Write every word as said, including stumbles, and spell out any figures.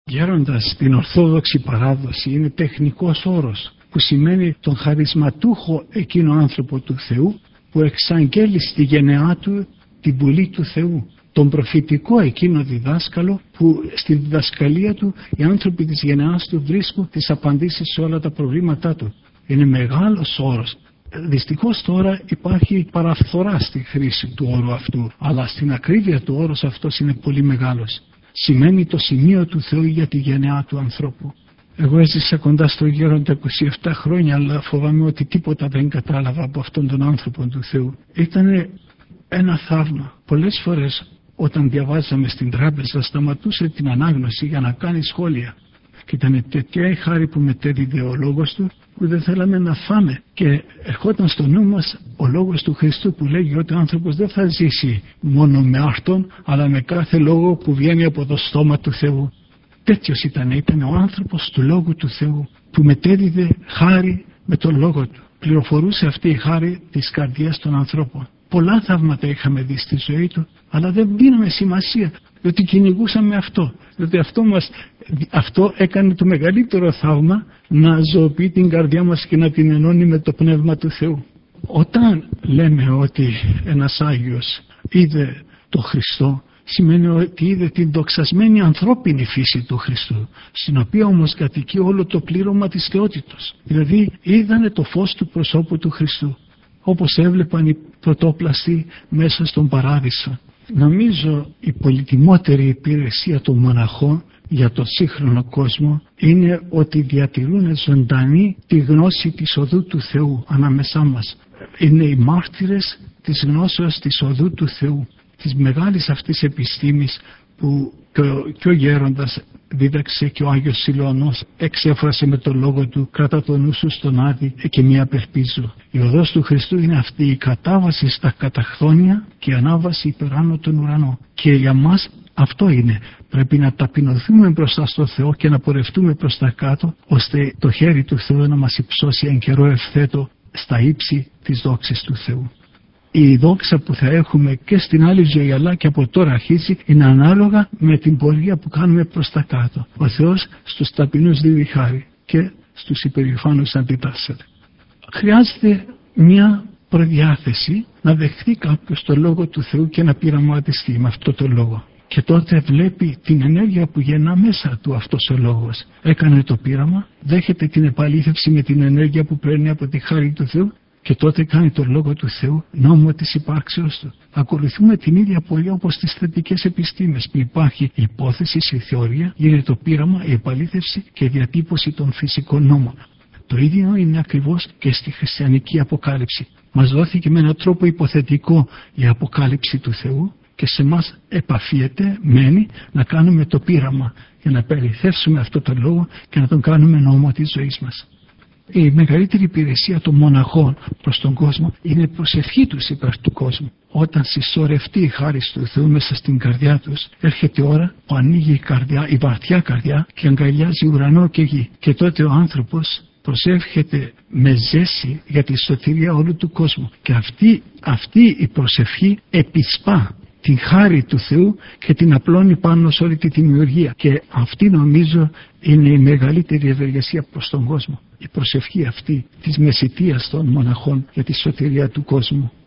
Γέροντας στην Ορθόδοξη παράδοση είναι τεχνικός όρος που σημαίνει τον χαρισματούχο εκείνο άνθρωπο του Θεού που εξαγγέλει στη γενεά του την πουλή του Θεού. Τον προφητικό εκείνο διδάσκαλο που στη διδασκαλία του οι άνθρωποι της γενεάς του βρίσκουν τις απαντήσεις σε όλα τα προβλήματά του. Είναι μεγάλος όρος. Δυστυχώς τώρα υπάρχει παραφθορά στη χρήση του όρου αυτού, αλλά στην ακρίβεια του όρος αυτός είναι πολύ μεγάλος. Σημαίνει το σημείο του Θεού για τη γενεά του ανθρώπου. Εγώ έζησα κοντά στο Γέροντα είκοσι επτά χρόνια, αλλά φοβάμαι ότι τίποτα δεν κατάλαβα από αυτόν τον άνθρωπο του Θεού. Ήταν ένα θαύμα. Πολλές φορές όταν διαβάζαμε στην τράπεζα σταματούσε την ανάγνωση για να κάνει σχόλια. Και ήταν τέτοια η χάρη που μετέδιδε ο λόγος του που δεν θέλαμε να φάμε. Και ερχόταν στο νου μας ο λόγος του Χριστού που λέγει ότι ο άνθρωπος δεν θα ζήσει μόνο με αυτόν, αλλά με κάθε λόγο που βγαίνει από το στόμα του Θεού. Τέτοιος ήταν, ήταν ο άνθρωπος του Λόγου του Θεού που μετέδιδε χάρη με τον λόγο του. Πληροφορούσε αυτή η χάρη της καρδιάς των ανθρώπων. Πολλά θαύματα είχαμε δει στη ζωή του, αλλά δεν δίναμε σημασία, διότι κυνηγούσαμε αυτό. Διότι αυτό, μας, αυτό έκανε το μεγαλύτερο θαύμα, να ζωοποιεί την καρδιά μας και να την ενώνει με το Πνεύμα του Θεού. Όταν λέμε ότι ένας Άγιος είδε το Χριστό, σημαίνει ότι είδε την δοξασμένη ανθρώπινη φύση του Χριστού, στην οποία όμως κατοικεί όλο το πλήρωμα της θεότητος. Δηλαδή είδανε το φως του προσώπου του Χριστού, όπως έβλεπαν οι πρωτόπλαστοι μέσα στον Παράδεισο. Νομίζω η πολυτιμότερη υπηρεσία των μοναχών για τον σύγχρονο κόσμο είναι ότι διατηρούν ζωντανή τη γνώση της οδού του Θεού ανάμεσά μας. Είναι οι μάρτυρες της γνώσεως της οδού του Θεού, της μεγάλης αυτής επιστήμης που και ο, και ο Γέροντας δίδαξε και ο Άγιος Σιλωανός εξέφρασε με τον λόγο του: κράτα το νου σου στον Άδη και μη απελπίζω. Η οδός του Χριστού είναι αυτή, η κατάβαση στα καταχθόνια και η ανάβαση υπεράνω τον ουρανό. Και για μας αυτό είναι. Πρέπει να ταπεινωθούμε μπροστά στο Θεό και να πορευτούμε προς τα κάτω, ώστε το χέρι του Θεού να μας υψώσει εν καιρό ευθέτω στα ύψη της δόξης του Θεού. Η δόξα που θα έχουμε και στην άλλη ζωή, αλλά και από τώρα αρχίζει, είναι ανάλογα με την πορεία που κάνουμε προς τα κάτω. Ο Θεός στους ταπεινούς δίδει χάρη και στους υπερηφάνους αντιτάσσεται. Χρειάζεται μια προδιάθεση να δεχθεί κάποιος το λόγο του Θεού και να πειραματιστεί με αυτό το λόγο. Και τότε βλέπει την ενέργεια που γεννά μέσα του αυτός ο λόγος. Έκανε το πείραμα, δέχεται την επαλήθευση με την ενέργεια που παίρνει από τη χάρη του Θεού. Και τότε κάνει τον λόγο του Θεού νόμο της υπάρξεως του. Ακολουθούμε την ίδια πορεία όπως στις θετικές επιστήμες, που υπάρχει η υπόθεση, η θεωρία, γίνεται το πείραμα, η επαλήθευση και η διατύπωση των φυσικών νόμων. Το ίδιο είναι ακριβώς και στη χριστιανική αποκάλυψη. Μας δόθηκε με έναν τρόπο υποθετικό η αποκάλυψη του Θεού και σε μας επαφίεται, μένει, να κάνουμε το πείραμα για να επαληθεύσουμε αυτό το λόγο και να τον κάνουμε νόμο της ζωής μας. Η μεγαλύτερη υπηρεσία των μοναχών προς τον κόσμο είναι η προσευχή τους υπέρ του κόσμου. Όταν συσσωρευτεί η χάρη του Θεού μέσα στην καρδιά τους, έρχεται η ώρα που ανοίγει η καρδιά, η βαθιά καρδιά, και αγκαλιάζει ουρανό και γη. Και τότε ο άνθρωπος προσεύχεται με ζέση για τη σωτηρία όλου του κόσμου. Και αυτή, αυτή η προσευχή επισπά την χάρη του Θεού και την απλώνει πάνω σε όλη τη δημιουργία. Και αυτή νομίζω είναι η μεγαλύτερη ευεργεσία προς τον κόσμο. Η προσευχή αυτή της μεσητείας των μοναχών για τη σωτηρία του κόσμου.